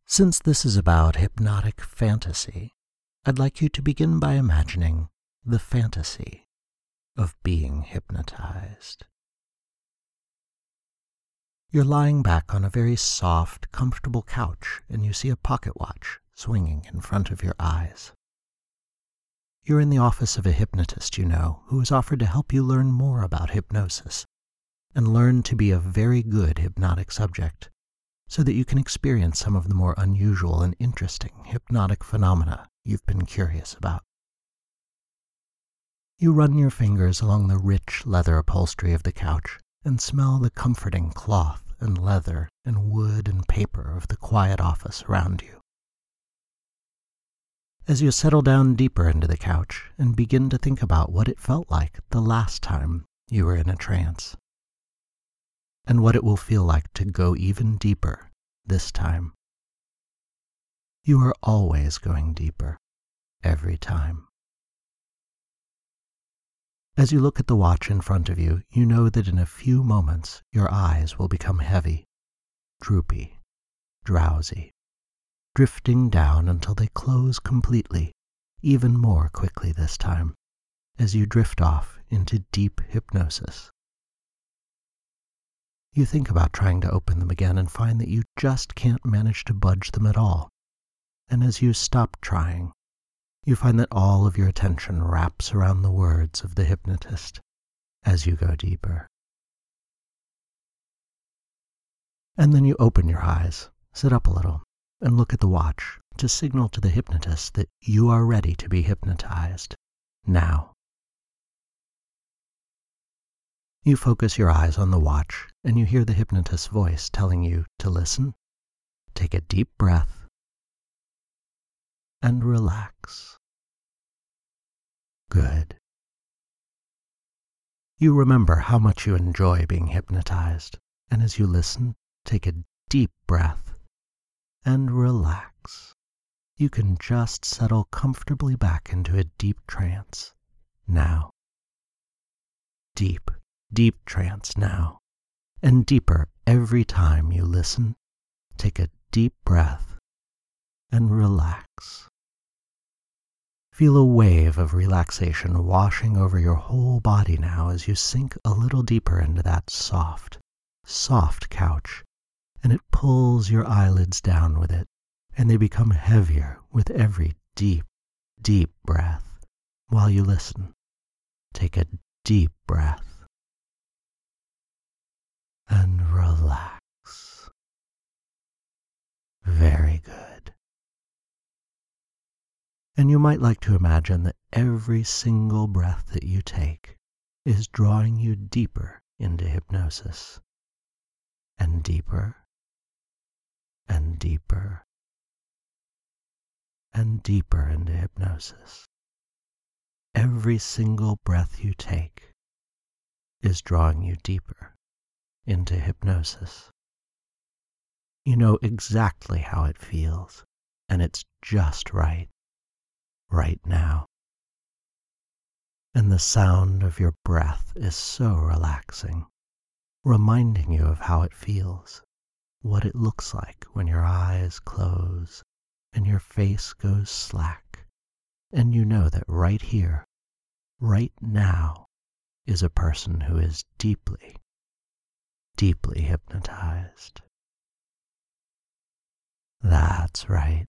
Since this is about hypnotic fantasy, I'd like you to begin by imagining the fantasy of being hypnotized. You're lying back on a very soft, comfortable couch and you see a pocket watch swinging in front of your eyes. You're in the office of a hypnotist you know who has offered to help you learn more about hypnosis and learn to be a very good hypnotic subject so that you can experience some of the more unusual and interesting hypnotic phenomena you've been curious about. You run your fingers along the rich leather upholstery of the couch and smell the comforting cloth and leather and wood and paper of the quiet office around you. As you settle down deeper into the couch and begin to think about what it felt like the last time you were in a trance, and what it will feel like to go even deeper this time. You are always going deeper, every time. As you look at the watch in front of you, you know that in a few moments your eyes will become heavy, droopy, drowsy, drifting down until they close completely, even more quickly this time, as you drift off into deep hypnosis. You think about trying to open them again and find that you just can't manage to budge them at all. And as you stop trying, you find that all of your attention wraps around the words of the hypnotist as you go deeper. And then you open your eyes, sit up a little, and look at the watch to signal to the hypnotist that you are ready to be hypnotized now. You focus your eyes on the watch and you hear the hypnotist's voice telling you to listen, take a deep breath, and relax. Good. You remember how much you enjoy being hypnotized, and as you listen, take a deep breath and relax. You can just settle comfortably back into a deep trance now. Deep trance now, and deeper every time you listen. Take a deep breath and relax. Feel a wave of relaxation washing over your whole body now as you sink a little deeper into that soft couch, and it pulls your eyelids down with it, and they become heavier with every deep breath. While you listen, take a deep breath and relax. Very good. And you might like to imagine that every single breath that you take is drawing you deeper into hypnosis, and deeper, and deeper, and deeper into hypnosis. Every single breath you take is drawing you deeper into hypnosis. You know exactly how it feels, and it's just right now. And the sound of your breath is so relaxing, reminding you of how it feels, what it looks like when your eyes close and your face goes slack, and you know that right here, right now, is a person who is deeply hypnotized. That's right.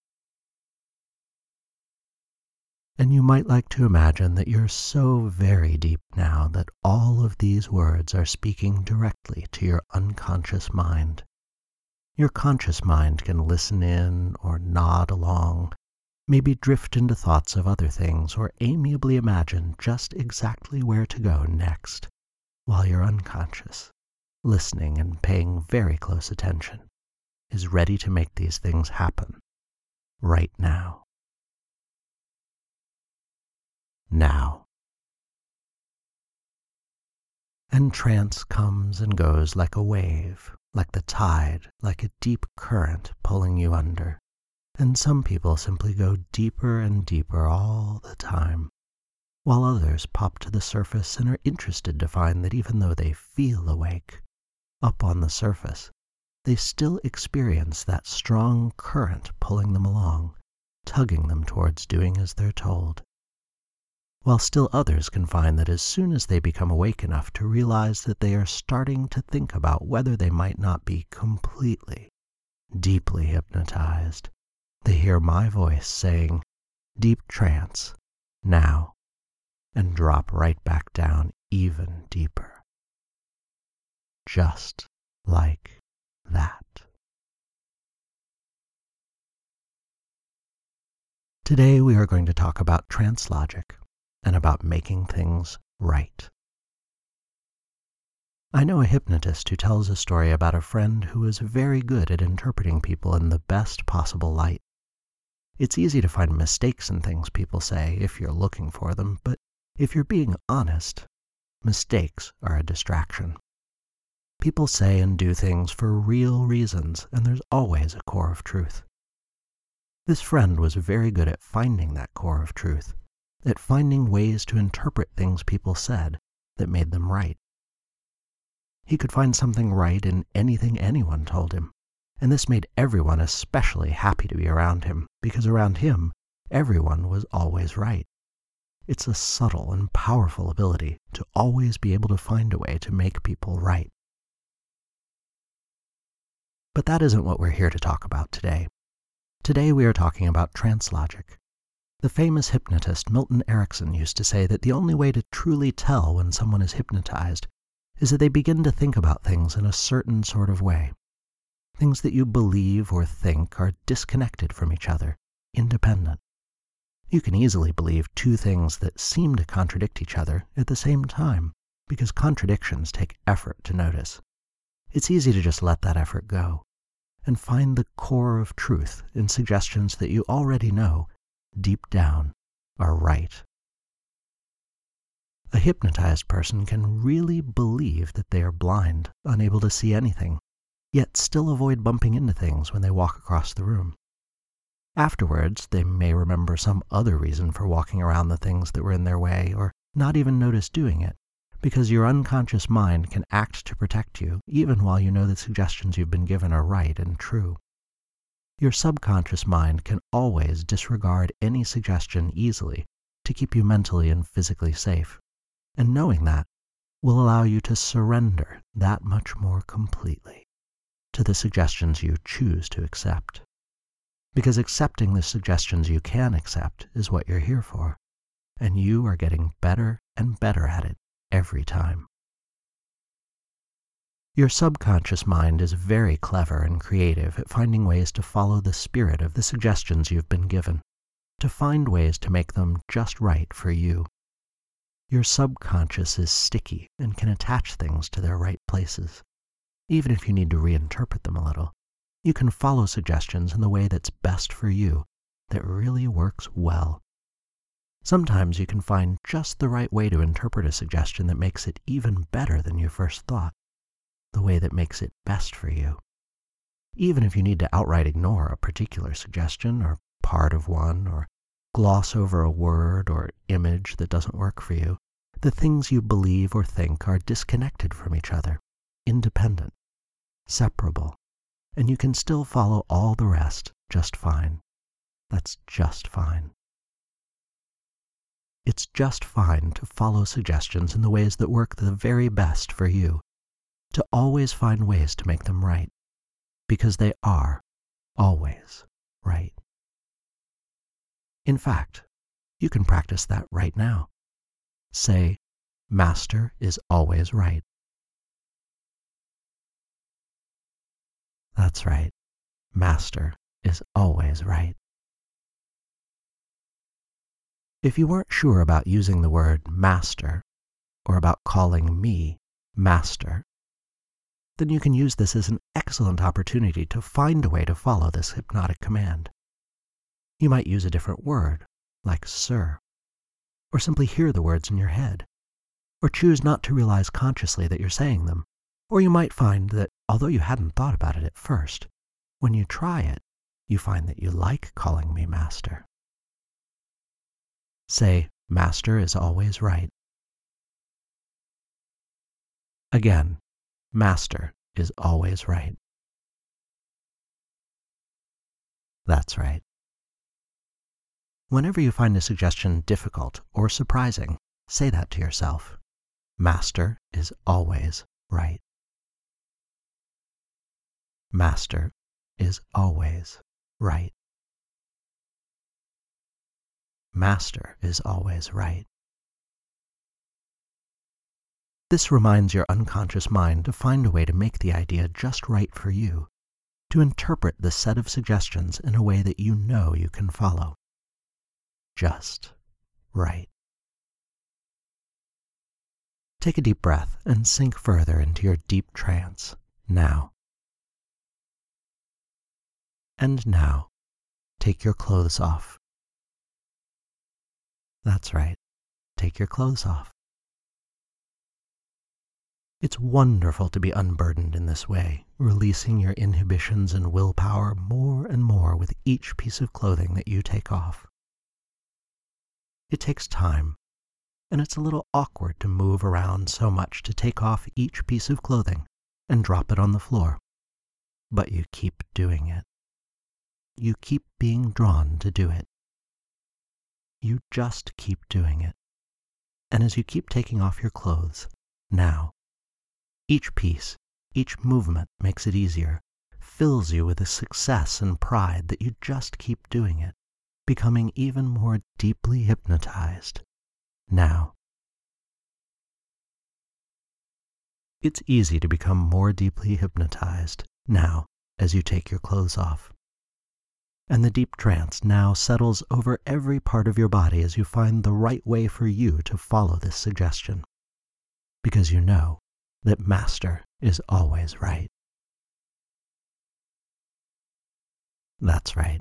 And you might like to imagine that you're so very deep now that all of these words are speaking directly to your unconscious mind. Your conscious mind can listen in or nod along, maybe drift into thoughts of other things, or amiably imagine just exactly where to go next, while your unconscious, listening and paying very close attention, is ready to make these things happen right now. Now. And trance comes and goes like a wave, like the tide, like a deep current pulling you under. And some people simply go deeper and deeper all the time, while others pop to the surface and are interested to find that even though they feel awake, up on the surface, they still experience that strong current pulling them along, tugging them towards doing as they're told. While still others can find that as soon as they become awake enough to realize that they are starting to think about whether they might not be completely, deeply hypnotized, they hear my voice saying, "Deep trance, now," and drop right back down even deeper. Just like that. Today we are going to talk about trance logic and about making things right. I know a hypnotist who tells a story about a friend who is very good at interpreting people in the best possible light. It's easy to find mistakes in things people say if you're looking for them, but if you're being honest, mistakes are a distraction. People say and do things for real reasons, and there's always a core of truth. This friend was very good at finding that core of truth, at finding ways to interpret things people said that made them right. He could find something right in anything anyone told him, and this made everyone especially happy to be around him, because around him, everyone was always right. It's a subtle and powerful ability to always be able to find a way to make people right. But that isn't what we're here to talk about today. Today we are talking about trance logic. The famous hypnotist Milton Erickson used to say that the only way to truly tell when someone is hypnotized is that they begin to think about things in a certain sort of way. Things that you believe or think are disconnected from each other, independent. You can easily believe two things that seem to contradict each other at the same time, because contradictions take effort to notice. It's easy to just let that effort go and find the core of truth in suggestions that you already know, deep down, are right. A hypnotized person can really believe that they are blind, unable to see anything, yet still avoid bumping into things when they walk across the room. Afterwards, they may remember some other reason for walking around the things that were in their way, or not even notice doing it, because your unconscious mind can act to protect you, even while you know the suggestions you've been given are right and true. Your subconscious mind can always disregard any suggestion easily to keep you mentally and physically safe, and knowing that will allow you to surrender that much more completely to the suggestions you choose to accept. Because accepting the suggestions you can accept is what you're here for, and you are getting better and better at it every time. Your subconscious mind is very clever and creative at finding ways to follow the spirit of the suggestions you've been given, to find ways to make them just right for you. Your subconscious is sticky and can attach things to their right places. Even if you need to reinterpret them a little, you can follow suggestions in the way that's best for you, that really works well. Sometimes you can find just the right way to interpret a suggestion that makes it even better than you first thought, the way that makes it best for you. Even if you need to outright ignore a particular suggestion or part of one, or gloss over a word or image that doesn't work for you, the things you believe or think are disconnected from each other, independent, separable, and you can still follow all the rest just fine. That's just fine. It's just fine to follow suggestions in the ways that work the very best for you, to always find ways to make them right, because they are always right. In fact, you can practice that right now. Say, "Master is always right." That's right. Master is always right. If you weren't sure about using the word master, or about calling me master, then you can use this as an excellent opportunity to find a way to follow this hypnotic command. You might use a different word, like sir, or simply hear the words in your head, or choose not to realize consciously that you're saying them. Or you might find that, although you hadn't thought about it at first, when you try it, you find that you like calling me master. Say, "Master is always right." Again, master is always right. That's right. Whenever you find a suggestion difficult or surprising, say that to yourself. Master is always right. Master is always right. Master is always right. This reminds your unconscious mind to find a way to make the idea just right for you, to interpret the set of suggestions in a way that you know you can follow. Just right. Take a deep breath and sink further into your deep trance now. And now, take your clothes off. That's right. Take your clothes off. It's wonderful to be unburdened in this way, releasing your inhibitions and willpower more and more with each piece of clothing that you take off. It takes time, and it's a little awkward to move around so much to take off each piece of clothing and drop it on the floor. But you keep doing it. You keep being drawn to do it. You just keep doing it. And as you keep taking off your clothes, now, each piece, each movement makes it easier, fills you with a success and pride that you just keep doing it, becoming even more deeply hypnotized. Now. It's easy to become more deeply hypnotized now as you take your clothes off. And the deep trance now settles over every part of your body as you find the right way for you to follow this suggestion. Because you know that Master is always right. That's right.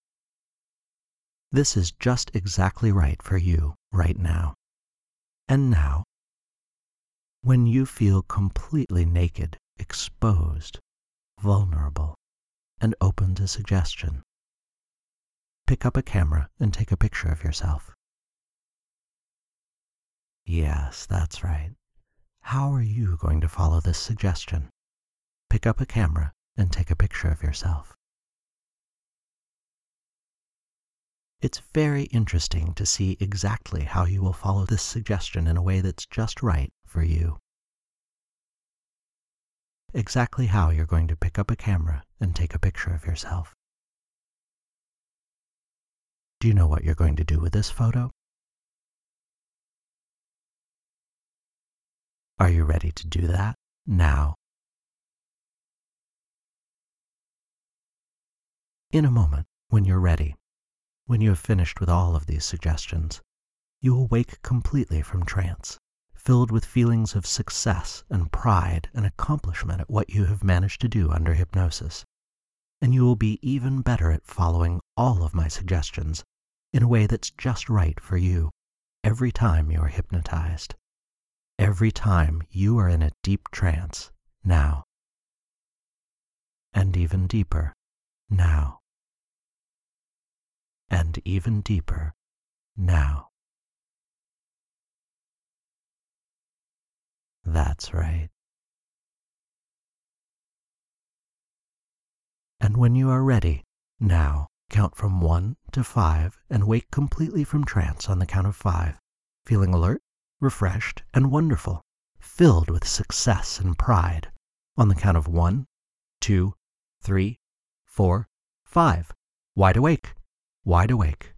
This is just exactly right for you right now. And now, when you feel completely naked, exposed, vulnerable, and open to suggestion, pick up a camera and take a picture of yourself. Yes, that's right. How are you going to follow this suggestion? Pick up a camera and take a picture of yourself. It's very interesting to see exactly how you will follow this suggestion in a way that's just right for you. Exactly how you're going to pick up a camera and take a picture of yourself. Do you know what you're going to do with this photo? Are you ready to do that now? In a moment, when you're ready, when you have finished with all of these suggestions, you will wake completely from trance, filled with feelings of success and pride and accomplishment at what you have managed to do under hypnosis. And you will be even better at following all of my suggestions in a way that's just right for you every time you are hypnotized. Every time you are in a deep trance now. And even deeper now. And even deeper now. That's right. And when you are ready, now count from 1 to 5 and wake completely from trance on the count of 5, feeling alert, refreshed, and wonderful, filled with success and pride on the count of 1, 2, 3, 4, 5. Wide awake, wide awake.